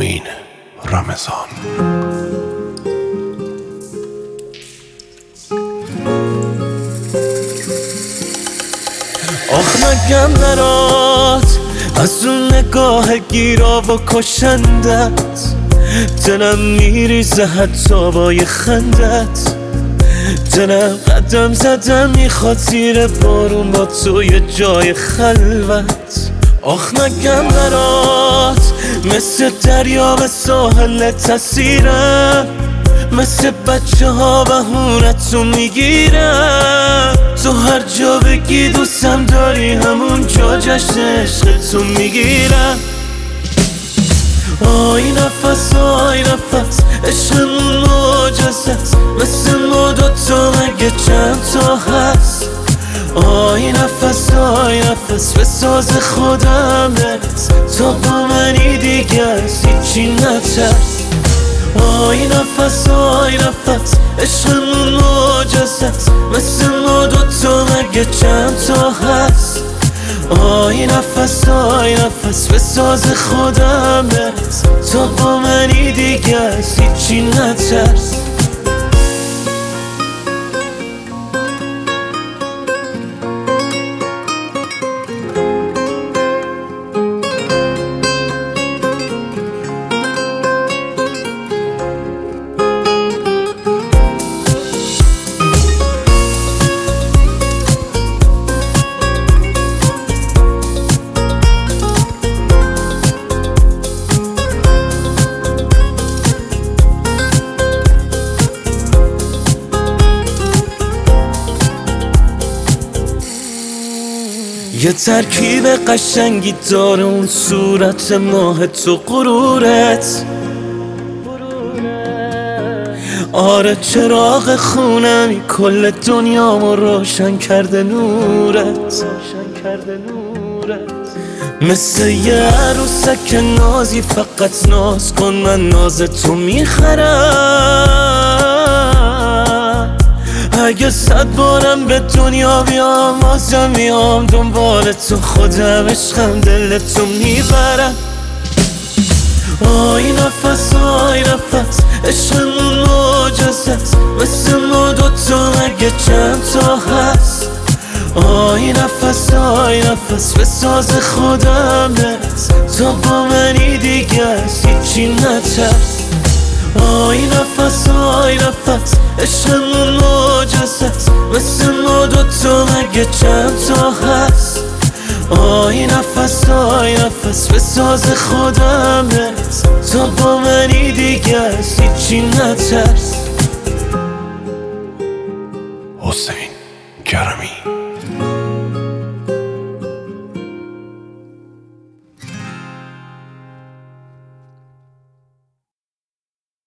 معین رمضان. آخ نگم برات از اون نگاه گیرا و کشندت، دلم میریزه حتی با یه خندت. دلم قدم زدم میخواد زیر بارون با تو یه جای خلوت. آخ نگم برات مثل دریا به ساحل تسیرم، مثل بچه ها بهونتو میگیرم. تو هر جا بگی دوستم داری همون جا جشن عشقتو میگیرم. آی نفس آی نفس عشقمون معجزت، مثل ما دوتا مگه چند تا هست. آی نفس آی نفس به ساز خودم برس، تا با منی دیگه از هیچی نترس. آی نفس آی نفس عشقمون معجزت، مثل ما دوتا مگه چند تا هست. آی نفس آی نفس به ساز خودم برس، تا با منی دیگه از هیچی نترس. یه ترکیب قشنگی داره اون صورت ماه تو غرورت. آره چراغ خونمی کل دنیامو روشن کرده نورت. مثل یه عروسک نازی فقط ناز کن من ناز تو میخرم. اگه 100 بارم به دنیا بیام بازم میام دنبال تو، خودم عشقم دل تو میبرم. آی نفس آی نفس عشقمون معجزت، مثل ما دوتا مگه چند تا هست. آی نفس آی نفس به ساز خودم برس، تا با منی دیگه از هیچی نترس. آی نفس آی نفس عشقمون معجزت، مثل ما دوتا مگه چند تا هست. آی نفس آی نفس به ساز خودم برس، تا با منی دیگه از هیچی نترس. حسین کرمی.